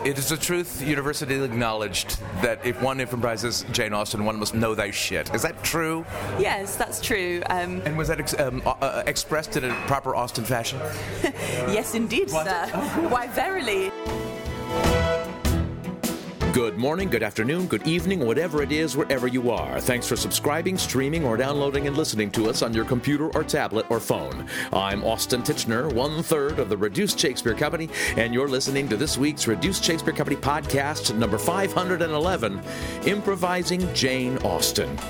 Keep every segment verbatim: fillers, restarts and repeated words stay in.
it is a truth universally acknowledged that if one improvises Jane Austen, one must know thy shit. Is that true? Yes, that's true. Um, and was that ex- um, uh, expressed in a proper Austen fashion? Yes, indeed, What? sir. Why, verily. Good morning, good afternoon, good evening, whatever it is, wherever you are. Thanks for subscribing, streaming, or downloading and listening to us on your computer or tablet or phone. I'm Austin Tichenor, one-third of the Reduced Shakespeare Company, and you're listening to this week's Reduced Shakespeare Company podcast, number five hundred eleven, Improvising Jane Austen.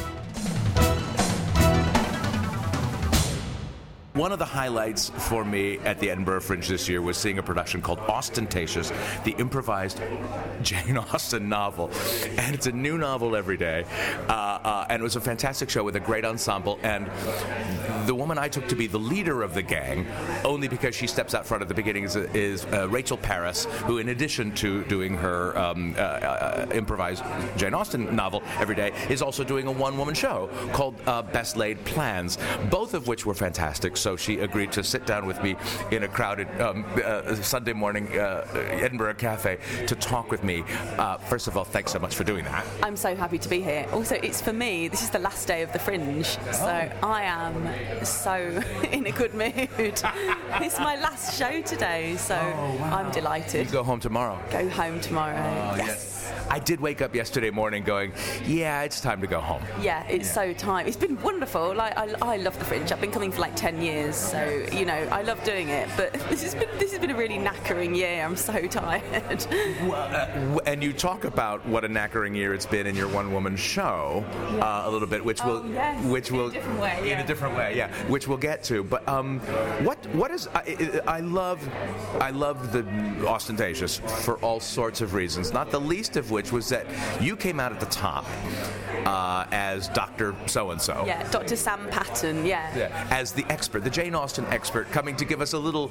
One of the highlights for me at the Edinburgh Fringe this year was seeing a production called Ostentatious, the improvised Jane Austen novel. And it's a new novel every day. Uh, uh, and it was a fantastic show with a great ensemble. And the woman I took to be the leader of the gang, only because she steps out front at the beginning, is, is uh, Rachel Parris, who in addition to doing her um, uh, uh, improvised Jane Austen novel every day, is also doing a one-woman show called uh, Best Laid Plans, both of which were fantastic. So she agreed to sit down with me in a crowded um, uh, Sunday morning uh, Edinburgh cafe to talk with me. Uh, first of all, thanks so much for doing that. I'm so happy to be here. Also, it's for me, this is the last day of the Fringe, so Oh. I am so in a good mood. It's my last show today, so Oh, wow. I'm delighted. You go home tomorrow. Go home tomorrow. Oh, yes. I did wake up yesterday morning going, yeah, it's time to go home. Yeah, it's so time. It's been wonderful. Like I, I love the Fringe. I've been coming for like ten years, so you know I love doing it. But this has been this has been a really knackering year. I'm so tired. Well, uh, and you talk about what a knackering year it's been in your one-woman show uh, a little bit, which Oh, will, yes. which In a will, different way, in yeah. a different way, yeah, which we'll get to. But um, what what is I, I love I love the Ostentatious for all sorts of reasons. Not the least of which was that you came out at the top uh, as Doctor So-and-so. Yeah, Doctor Sam Patton. Yeah. Yeah, as the expert, the Jane Austen expert, coming to give us a little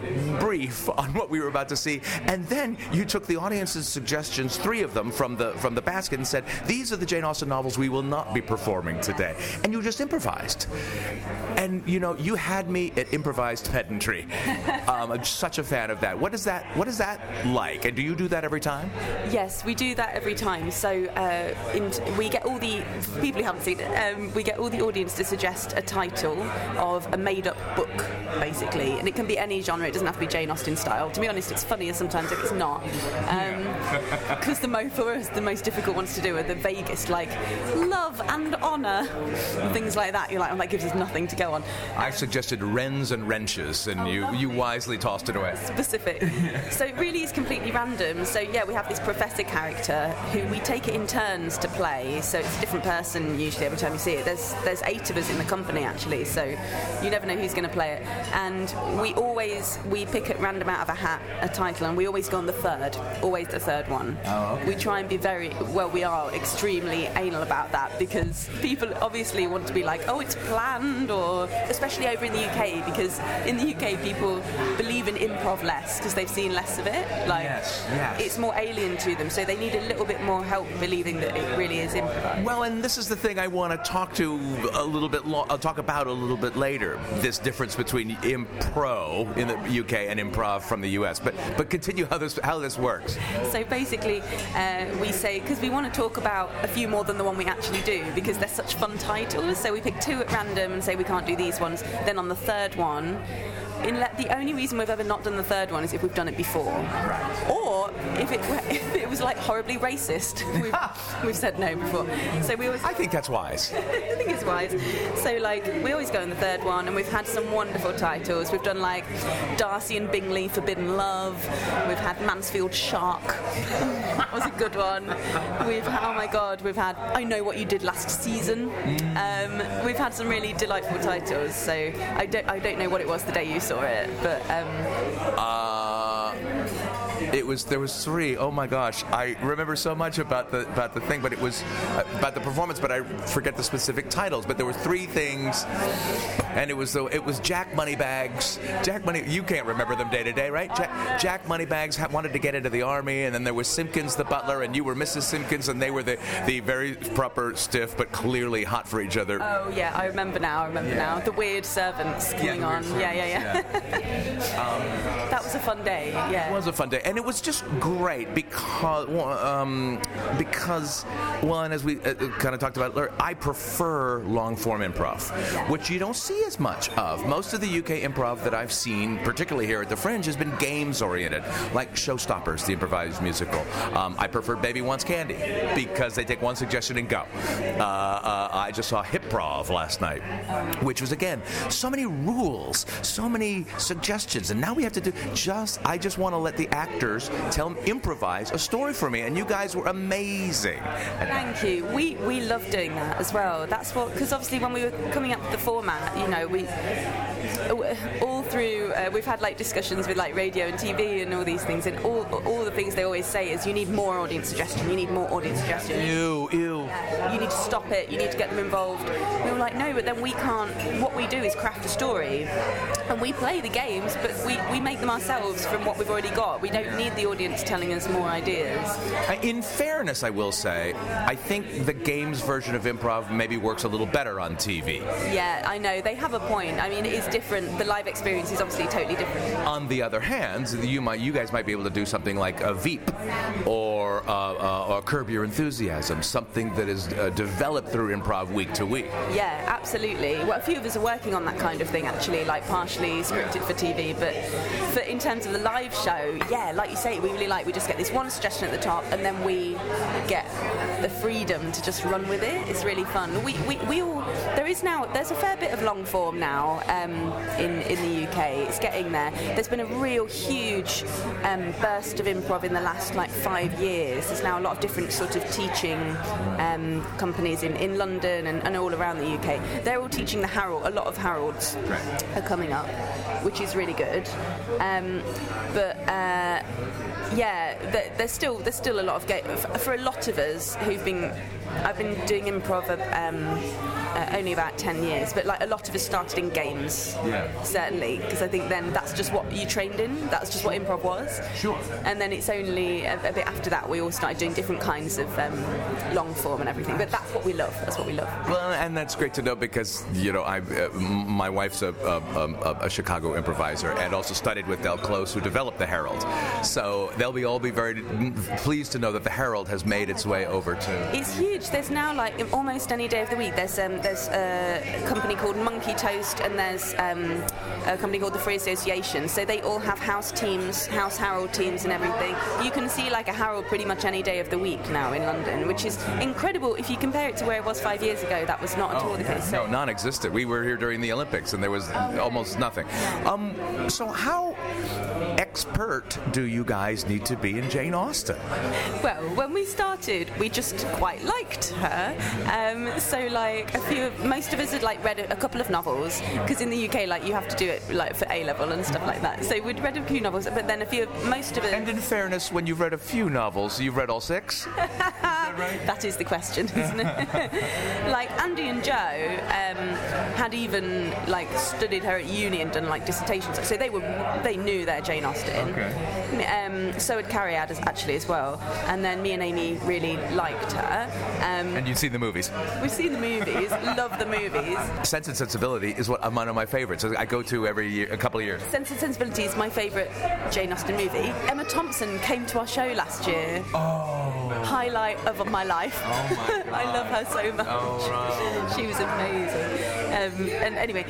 brief on what we were about to see, and then you took the audience's suggestions, three of them from the from the basket, and said, "These are the Jane Austen novels we will not be performing today," and you just improvised. And you know, you had me at improvised pedantry. um, I'm such a fan of that. What is that? What is that like? And do you do that every time? Yes, we do that every time. So uh, in, we get all the for people who haven't seen it. Um, we get all the audience to suggest a title of a made-up book, basically, and it can be any genre. It doesn't have to be Jane Austen style. To be honest, it's funnier sometimes if it's not, because um, the mo- for us the most difficult ones to do are the vaguest, like love and honour, and things like that. You're like, oh, that gives us nothing to go on. I suggested wrens and wrenches, and Oh, you lovely. you wisely tossed it away. Specific. So it really is completely random. So yeah, we have this professor character who we take it in turns to play. So it's a different person usually every time you see it. There's there's eight of us in the company actually, so you never know who's going to play it. And we always we pick at random out of a hat a title, and we always go on the third, always the third one. Oh, okay. We try and be very well. We are extremely anal about that because people obviously want to be like, oh, it's planned, or especially over in the U K, because in the U K people believe in improv less because they've seen less of it. Like Yes, yes. it's more alien to them, so they need a little bit more help believing that it really is improv. Well, and this is the thing I want to talk to a little bit. Lo- I'll talk about a little bit later. This difference between impro in the U K and improv from the U S. But but continue how this how this works. So basically, uh, we say, because we want to talk about a few more than the one we actually do, because they're such fun titles, so we pick two at random and say we can't do these ones. Then on the third one, in le- the only reason we've ever not done the third one is if we've done it before. Or if it, if it was like horribly racist. We've, we've said no before. So we always... I think that's wise. I think it's wise. So, like, we always go in the third one, and we've had some wonderful titles. We've done, like, Darcy and Bingley, Forbidden Love. We've had Mansfield Shark. That was a good one. We've, oh my God, we've had I Know What You Did Last Season. Um, we've had some really delightful titles. So, I don't, I don't know what it was the day you saw it, but... Um, Uh, it was there was three. Oh my gosh, I remember so much about the about the thing, but it was uh, about the performance. But I forget the specific titles. But there were three things, and it was the it was Jack Moneybags. Jack Money. You can't remember them day to day, right? Jack, Jack Moneybags ha- wanted to get into the army, and then there was Simpkins the butler, and you were Missus Simpkins, and they were the the very proper, stiff, but clearly hot for each other. oh, yeah, I remember now, I remember Yeah. now. The weird servants coming the weird on. servants, Yeah, yeah, yeah. That was a fun day, yeah. It was a fun day, and and it was just great because, um, because, well, and as we uh, kind of talked about, I prefer long-form improv, which you don't see as much of. Most of the U K improv that I've seen, particularly here at the Fringe, has been games-oriented, like Showstoppers, the improvised musical. Um, I prefer Baby Wants Candy because they take one suggestion and go. Uh, uh, I just saw Hip-Prov last night, which was, again, so many rules, so many suggestions, and now we have to do just, I just want to let the actors tell them, improvise a story for me, and you guys were amazing. And thank you. We we love doing that as well. That's what, because obviously when we were coming up with the format, you know, we all through uh, we've had like discussions with like radio and T V and all these things, and all all the things they always say is you need more audience suggestion, you need more audience suggestion. Ew, ew. Yeah, you need to stop it, you need to get them involved. We were like, no, but then we can't. What we do is craft a story, and we play the games, but we, we make them ourselves from what we've already got. We don't need the audience telling us more ideas. In fairness, I will say, I think the games version of improv maybe works a little better on T V. Yeah, I know. They have a point. I mean, it is different. The live experience is obviously totally different. On the other hand, you might, you guys might be able to do something like a Veep or, uh, uh, or Curb Your Enthusiasm, something that is uh, developed through improv week to week. Yeah, absolutely. Well, a few of us are working on that kind of thing, actually, like partially scripted for T V, but for, in terms of the live show, yeah, like you say, we really like, we just get this one suggestion at the top, and then we get the freedom to just run with it. It's really fun. We, we, we all, there is now, there's a fair bit of long form now um, in, in the U K. It's getting there. There's been a real huge um, burst of improv in the last like five years. There's now a lot of different sort of teaching um, companies in, in London and, and all around the U K. They're all teaching the Harold. A lot of Harolds are coming up, which is really good. Um, but uh, yeah, there, there's still there's still a lot of ga- for a lot of us who've been. I've been doing improv um, uh, only about ten years, but like a lot of us started in games, yeah. certainly, because I think then that's just what you trained in. That's just what improv was. Sure. And then it's only a, a bit after that we all started doing different kinds of um, long form and everything. But that's what we love. That's what we love. Well, and that's great to know because you know I, uh, my wife's a, a, a, a Chicago improviser and also studied with Del Close, who developed the Herald. So they'll be all be very pleased to know that the Herald has made its way over to. It's huge. There's now like almost any day of the week. There's um, there's a company called Monkey Toast, and there's um, a company called the Free Association. So they all have house teams, house Harold teams, and everything. You can see like a Harold pretty much any day of the week now in London, which is incredible. If you compare it to where it was five years ago, that was not at oh, all the case. No, non-existent. We were here during the Olympics, and there was oh, almost nothing. Um, so how expert do you guys need to be in Jane Austen? Well, when we started, we just quite liked her. Um, so, like, a few, of, most of us had like read a, a couple of novels, because in the U K, like, you have to do it like for A level and stuff like that. So we'd read a few novels, but then a few, most of it. And in fairness, when you've read a few novels, you've read all six. Is that right? That is the question, isn't it? Like Andy and Joe um, had even like studied her at uni and done like dissertations, so they were they knew their Jane Austen. Okay. Um, so had Carrie had actually as well, and then me and Amy really liked her. Um, and you've seen the movies. We've seen the movies, love the movies. Sense and Sensibility is what one of my favorites. I go to every year, a couple of years. Sense and Sensibility is my favourite Jane Austen movie. Emma Thompson came to our show last year. Oh. Highlight of my life. Oh my God. I love her so much. Oh, right. She was amazing. Um, and anyway,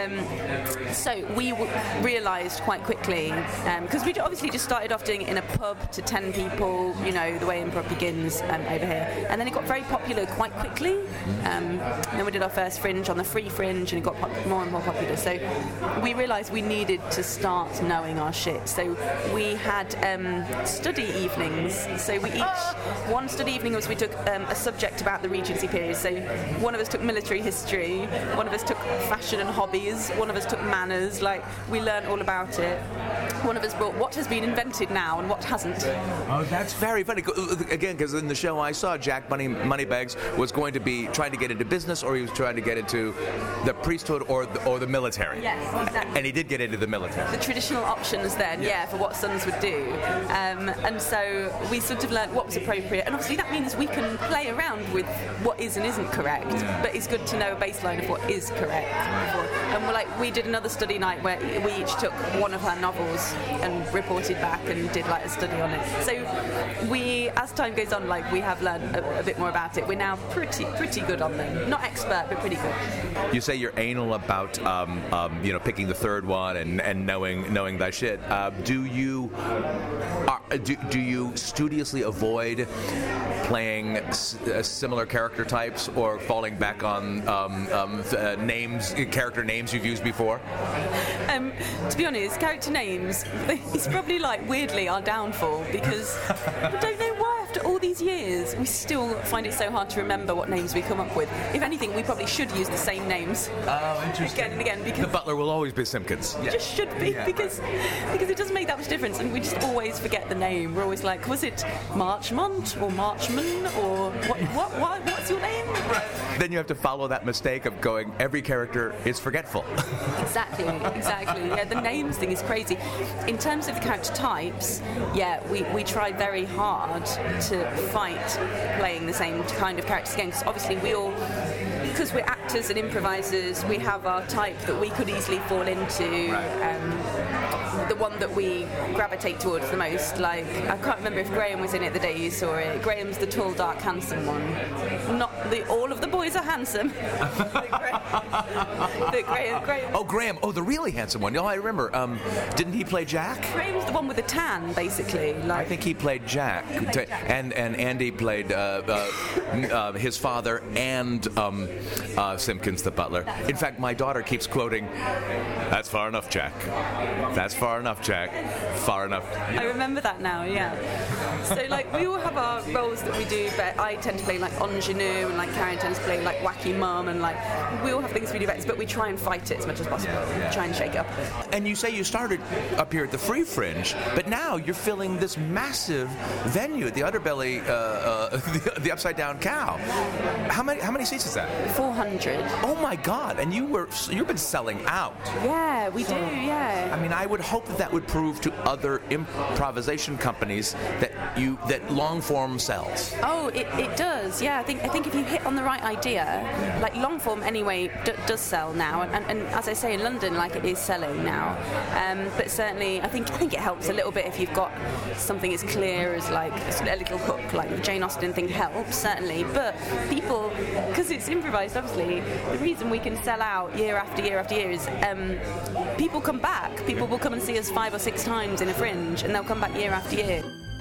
um, so we w- realised quite quickly, because um, we obviously just started off doing it in a pub to ten people, you know, the way improv begins um, over here. And then it got very popular quite quickly. Um, and then we did our first Fringe on the Free Fringe, and it got pop- more and more popular. So we realised we needed to start knowing our shit. So we had um, study evenings. So we each, one study evening was we took um, a subject about the Regency period. So one of us took military history, one of us took fashion and hobbies, one of us took manners. Like, we learned all about it. One of us brought what has been invented now and what hasn't. Oh, that's very funny. Again, because in the show I saw, Jack Money, Moneybags was going to be trying to get into business, or he was trying to get into the priesthood or the, or the military. Yes, exactly. And he did get into the military. The traditional options then, yeah, yeah for what sons would do. Um, and so we sort of learned what was appropriate. And obviously that means we can play around with what is and isn't correct. Yeah. But it's good to know a baseline of what is correct. Right. And we're like, we did another study night where we each took one of her novels and reported back and did like a study on it. So we, as time goes on, like we have learned a, a bit more about it. We're now pretty pretty good on them. Not expert, but pretty good. You say you're anal about um, um, you know picking the third one and, and knowing knowing thy shit. Uh, do you are, do, do you studiously avoid playing s- uh, similar character types or falling back on um, um, uh, names, character names you've used before? Um, to be honest, character names, it's probably like weirdly our downfall because I don't know why after all these years we still find it so hard to remember what names we come up with. If anything, we probably should use the same names oh, interesting. again and again because the butler will always be Simpkins. It just should be yeah, because right. because it doesn't make that much difference and we just always forget the name. We're always like, was it Marchmont or Marchman or what, what, what what's your name? Then you have to follow that mistake of going, every character is forgetful. Exactly, exactly. Yeah, the names thing is crazy. In terms of the character types, yeah, we, we try very hard to fight playing the same kind of characters again, because obviously we all, because we're actors and improvisers, we have our type that we could easily fall into. Right. Um, the one that we gravitate towards the most. Like, I can't remember if Graham was in it the day you saw it. Graham's the tall, dark, handsome one. Not the all of the boys are handsome. the Graham, the Graham, Graham. Oh, Graham. Oh, the really handsome one. Oh, I remember. Um, didn't he play Jack? Graham's the one with the tan, basically. Like, I think he played Jack. He played Jack. And and Andy played uh, uh, uh, his father and um, uh, Simpkins the butler. In fact, my daughter keeps quoting, "That's far enough, Jack. That's far enough, Jack. Far enough." You know? I remember that now, yeah. So, like, we all have our roles that we do, but I tend to play, like, ingenue, and, like, Karen tends to play, like, wacky mum, and, like, we all have things we do best, but we try and fight it as much as possible. Yeah. Try and shake it up a bit. And you say you started up here at the Free Fringe, but now you're filling this massive venue at the Underbelly, uh, uh, the, the Upside Down Cow. How many how many seats is that? four hundred. Oh, my God. And you were, you've been selling out. Yeah, we do, yeah. I mean, I would hope that that would prove to other improvisation companies that you that long form sells. Oh, it, it does. Yeah, I think I think if you hit on the right idea, like long form anyway d- does sell now, and, and, and as I say in London, like it is selling now. Um, but certainly, I think I think it helps a little bit if you've got something as clear as like a little hook, like the Jane Austen thing helps certainly. But people, because it's improvised, obviously, the reason we can sell out year after year after year is um, people come back. People will come and see us five or six times in a Fringe, and they'll come back year after year.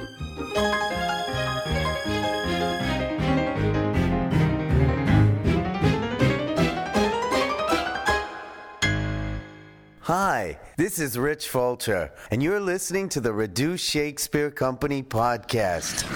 Hi, this is Rich Fulcher, and you're listening to the Reduce Shakespeare Company podcast.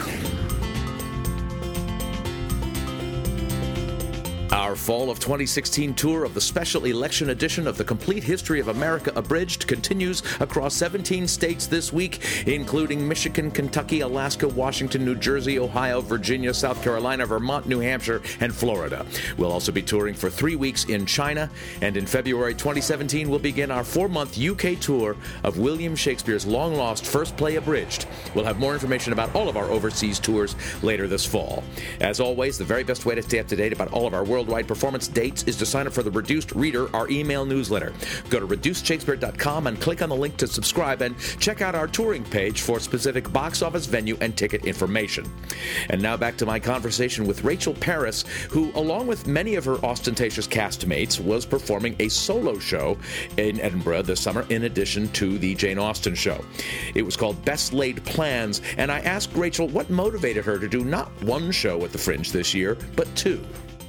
Our fall of twenty sixteen tour of the special election edition of the Complete History of America Abridged continues across seventeen states this week, including Michigan, Kentucky, Alaska, Washington, New Jersey, Ohio, Virginia, South Carolina, Vermont, New Hampshire, and Florida. We'll also be touring for three weeks in China, and in February twenty seventeen, we'll begin our four-month U K tour of William Shakespeare's long-lost first play Abridged. We'll have more information about all of our overseas tours later this fall. As always, the very best way to stay up to date about all of our worldwide performance dates is to sign up for the Reduced Reader, our email newsletter. Go to reduced shakespeare dot com and click on the link to subscribe, and check out our touring page for specific box office, venue, and ticket information. And now back to my conversation with Rachel Parris, who, along with many of her ostentatious castmates, was performing a solo show in Edinburgh this summer in addition to the Jane Austen show. It was called Best Laid Plans, and I asked Rachel what motivated her to do not one show at the Fringe this year, but two.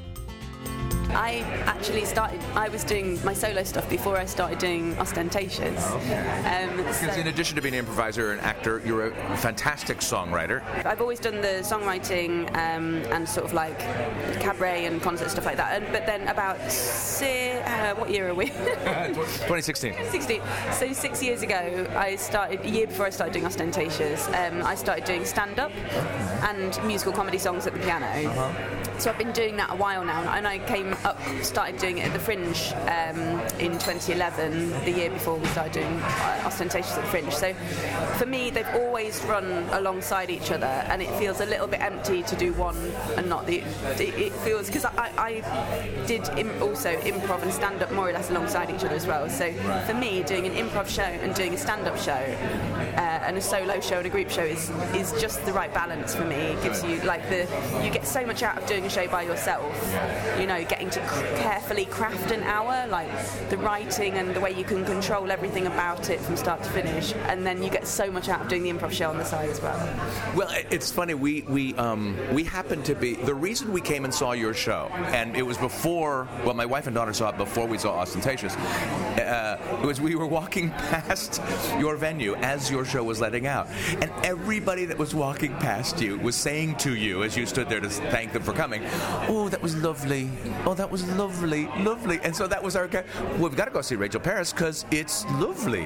I actually started, I was doing my solo stuff before I started doing Ostentatious. Oh, okay. Um, Because so in addition to being an improviser and actor, you're a fantastic songwriter. I've always done the songwriting um, and sort of like cabaret and concert stuff like that. And, but then about, si- uh, what year are we? twenty sixteen. sixteen. So six years ago, I started, a year before I started doing Ostentatious, um, I started doing stand-up and musical comedy songs at the piano. Uh-huh. so I've been doing that a while now, and I came up, started doing it at the Fringe um, in twenty eleven, the year before we started doing uh, Ostentatious at the Fringe. So for me, they've always run alongside each other, and it feels a little bit empty to do one and not the. It, it feels because I, I did im- also improv and stand up more or less alongside each other as well. So for me, doing an improv show and doing a stand up show uh, and a solo show and a group show is is just the right balance for me. It gives you like the you get so much out of doing a show by yourself. You know, getting to c- carefully craft an hour, like the writing and the way you can control everything about it from start to finish, and then you get so much out of doing the improv show on the side as well. Well, it's funny. We we um, we happened to be the reason we came and saw your show, and it was before. Well, my wife and daughter saw it before we saw Ostentatious. Uh, it was we were walking past your venue as your show was letting out, and everybody that was walking past you was saying to you as you stood there to thank them for coming, "Oh, that was lovely. Oh, that was lovely, lovely." And so that was our. Well, we've got to go see Rachel Parris because it's lovely.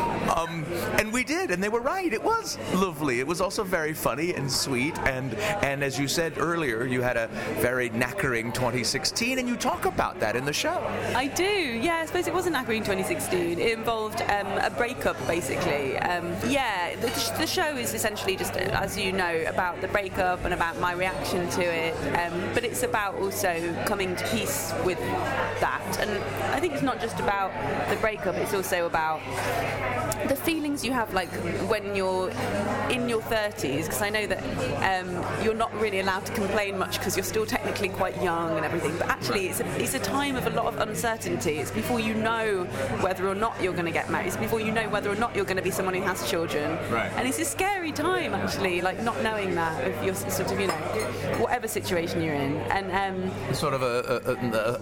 Um, and we did, and they were right. It was lovely. It was also very funny and sweet, and and as you said earlier, you had a very knackering twenty sixteen, and you talk about that in the show. I do, yeah. I suppose it was a knackering twenty sixteen. It involved um, a breakup, basically. Um, yeah, the, the show is essentially just, as you know, about the breakup and about my reaction to it, um, but it's about also coming to peace with that. And I think it's not just about the breakup, it's also about the feelings you have, like when you're in your thirties, because I know that um, you're not really allowed to complain much because you're still technically quite young and everything, but actually it's a, it's a time of a lot of uncertainty. It's before you know whether or not you're going to get married. It's before you know whether or not you're going to be someone who has children. Right. And it's a scary time, actually, like not knowing that of your sort of, you know, whatever situation you're in. And um, Sort of a, a, a,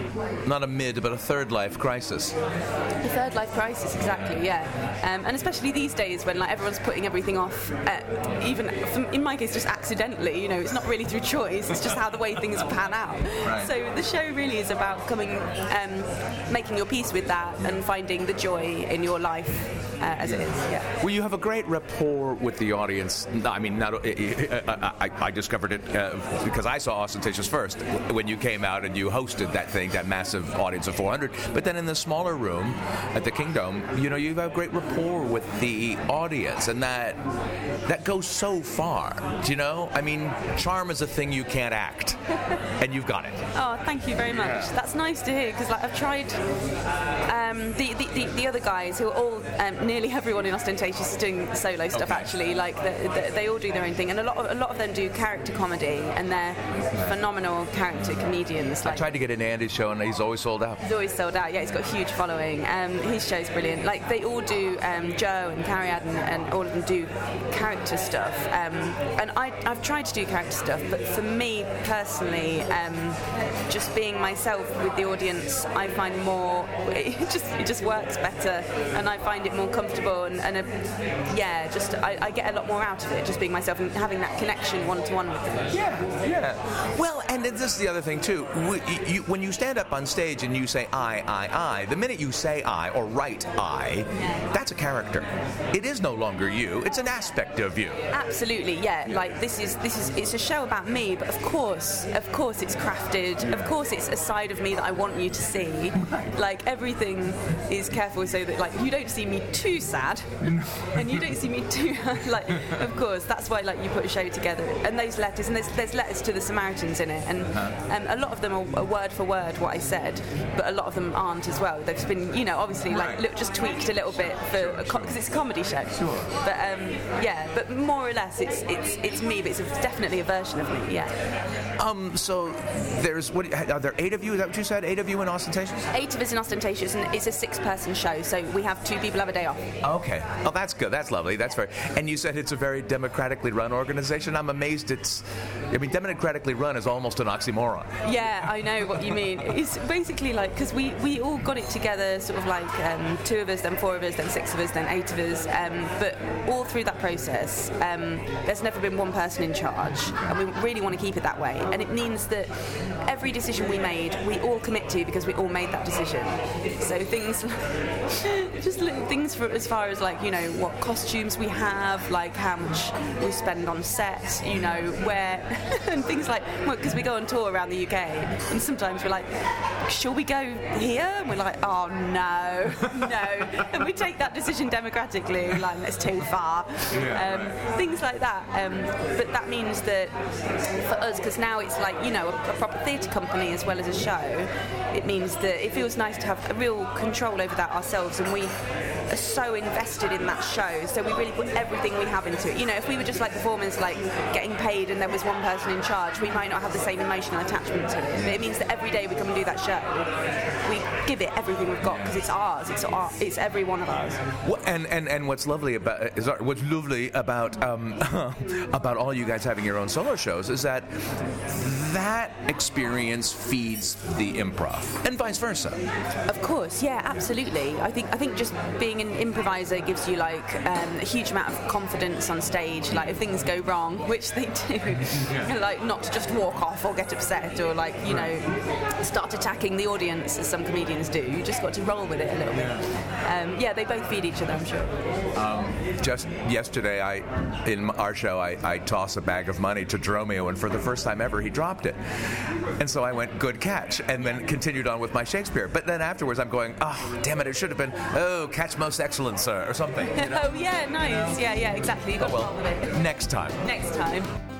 a not a mid, but a third life crisis. the third life crisis, exactly, yeah. Um, and especially these days when like everyone's putting everything off, uh, even from, in my case just accidentally, you know, it's not really through choice, it's just how the way things pan out. Right. So the show really is about coming, um, making your peace with that and finding the joy in your life uh, as it is, yeah. Well, you have a great rapport with the audience. I mean, not, I, I, I discovered it uh, because I saw Ostentatious first when you came out and you hosted that thing, that massive audience of four hundred. But then in the smaller room at the Kingdom, you know, you have great rapport with the audience, and that that goes so far. Do you know? I mean, charm is a thing you can't act, and you've got it. Oh, thank you very much. Yeah. That's nice to hear, because like I've tried um, the, the, the the other guys who are all um, nearly everyone in Ostentatious is doing solo stuff. Okay. Actually, like the, the, they all do their own thing, and a lot of a lot of them do character comedy, and they're phenomenal character comedians. Like, I tried to get in Andy's show, and he's always sold out. He's always sold out. Yeah, he's got a huge following. Um, his show's brilliant. Like they all do. Um, Joe and Cariad and, and all of them do character stuff. Um, and I, I've tried to do character stuff, but for me personally, um, just being myself with the audience, I find more. It just it just works better, and I find it more comfortable. And, and a, yeah, just I, I get a lot more out of it, just being myself and having that connection one to one with them. Yeah, yeah. Well, and this is the other thing too. We, you, when you stand up on stage and you say I, I, I, the minute you say I or write I, that's a character. It is no longer you. It's an aspect of you. Absolutely, yeah. Like this is this is it's a show about me, but of course, of course, it's crafted. Of course, it's a side of me that I want you to see. Like everything is careful so that like you don't see me too sad, and you don't see me too like. Of course, that's why like you put a show together, and those letters, and there's there's letters to the Samaritans in it, and um, a lot of them are, are word for word what I said, but a lot of them aren't as well. They've been, you know, obviously like look, just tweaked a little bit for because it's a comedy show. Sure. But um, yeah, but more or less, it's it's it's me, but it's a, definitely a version of me. Yeah. Um. So there's what? Are there eight of you? Is that what you said? Eight of you in Ostentatious? Eight of us in Ostentatious, and it's a six-person show, so we have two people have a day off. Okay. Oh, that's good. That's lovely. That's very. And you said it's a very democratically run organization. I'm amazed it's. I mean, democratically run is almost an oxymoron. Yeah, I know what you mean. It's basically like because we we all got it together, sort of like um, two of us, then four of us, then six of us, then eight of us. Um, but all through that process, um, there's never been one person in charge, and we really want to keep it that way. And it means that every decision we made, we all commit to because we all made that decision. So things, just little things for for, as far as like, you know, what costumes we have, like how much we spend on set, you know, where, and things like, well, because we go on tour around the U K, and sometimes we're like, shall we go here? And we're like, oh no, no. And we take that decision democratically, like, that's too far. Yeah, um, right. Things like that. Um, but that means that for us, because now it's like, you know, a, a proper theatre company as well as a show, it means that it feels nice to have a real control over that ourselves, and we are so invested in that show, so we really put everything we have into it. You know, if we were just like performers, like getting paid and there was one person in charge, we might not have the same emotional attachment to it. But it means that every day we come and do that show, we give it everything we've got, because it's ours. It's our, it's every one of ours. Well, and, and and what's lovely about is what's lovely about um, about all you guys having your own solo shows is that that experience feeds the improv, and vice versa. Of course, yeah, absolutely. I think I think just being an improviser gives you like um, a huge amount of confidence on stage. Like if things go wrong, which they do, yeah. like not to just walk off or get upset or like you know start attacking the audience as some comedians do. You just got to roll with it a little bit. Yeah, um, yeah they both feed each other, I'm sure. Um, just yesterday, I in our show, I, I toss a bag of money to Dromio, and for the first time ever, he dropped it. And so I went, good catch, and then continued on with my Shakespeare. But then afterwards, I'm going, oh, damn it, it should have been, oh, catch most excellent, sir, or something. You know? Oh, yeah, nice. Yeah, yeah, exactly. You got oh, well, to roll with it. Next time. Next time.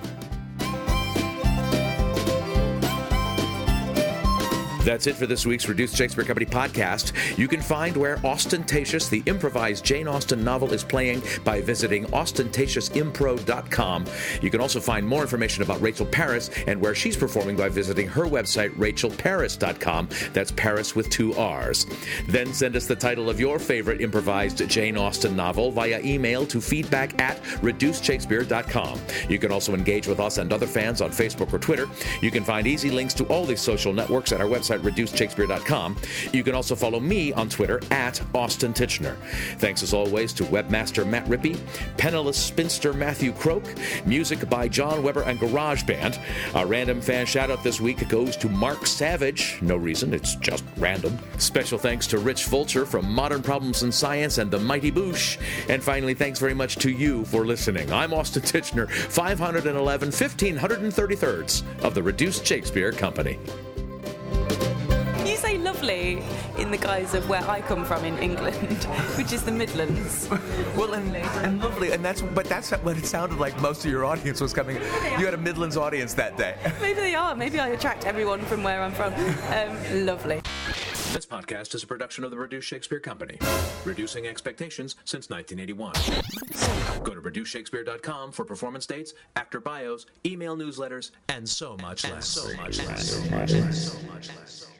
That's it for this week's Reduced Shakespeare Company podcast. You can find where Ostentatious, the improvised Jane Austen novel, is playing by visiting ostentatious impro dot com. You can also find more information about Rachel Parris and where she's performing by visiting her website, rachel paris dot com. That's Paris with two R's. Then send us the title of your favorite improvised Jane Austen novel via email to feedback at reduced shakespeare dot com. You can also engage with us and other fans on Facebook or Twitter. You can find easy links to all these social networks at our website, reduced shakespeare dot com. You can also follow me on Twitter at Austin Titchener. Thanks as always to webmaster Matt Rippey, penniless spinster Matthew Croak, music by John Weber and GarageBand. Our random fan shout-out this week goes to Mark Savage. No reason, it's just random. Special thanks to Rich Fulcher from Modern Problems in Science and the Mighty Boosh. And finally, thanks very much to you for listening. I'm Austin Titchener, five eleven, fifteen thirty-thirds of the Reduced Shakespeare Company. You say lovely in the guise of where I come from in England, which is the Midlands. Well, and, and lovely, and that's but that's what it sounded like. Most of your audience was coming. You had a Midlands audience that day. Maybe they are. Maybe I attract everyone from where I'm from. Um, lovely. This podcast is a production of the Reduced Shakespeare Company, reducing expectations since nineteen eighty-one. Go to reduced shakespeare dot com for performance dates, actor bios, email newsletters, and so much less. So much less. So much less. So much less.